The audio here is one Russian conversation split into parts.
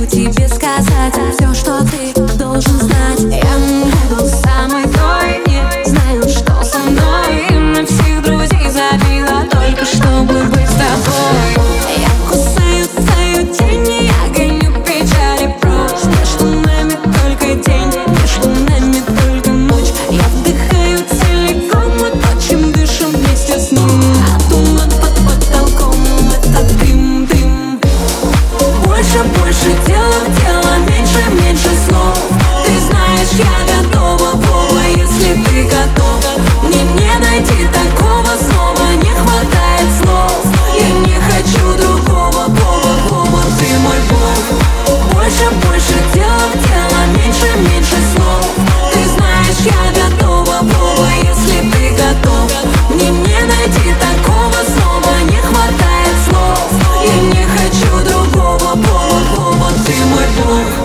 тебе сказать все, что ты должен знать. Я буду самой той, не знаю, что со мной. И на всех друзей забила только чтобы быть с тобой. Я кусаю твою тень, и я гоню печали прочь. Между нами только день, между нами только ночь. Я вдыхаю целиком и то, чем дышим вместе с ним. А туман под потолком — это дым, дым. Больше дела в дело, меньше слов. Ты знаешь, я готова, Вова, если ты готов. Мне найти такого снова, не хватает слов. Я не хочу другого, Вова, ты мой Бог. Больше дела в дело, меньше слов. Ты знаешь, я готова, Вова, если ты готов. Мне найти такого снова, не хватает слов. Я не хочу другого, Вова, ты мой Бог.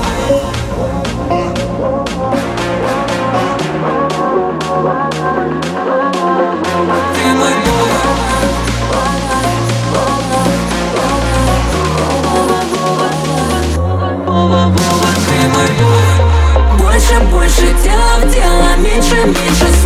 Ты мой Бог. Ты мой Бог. Больше дела в дело, меньше слов.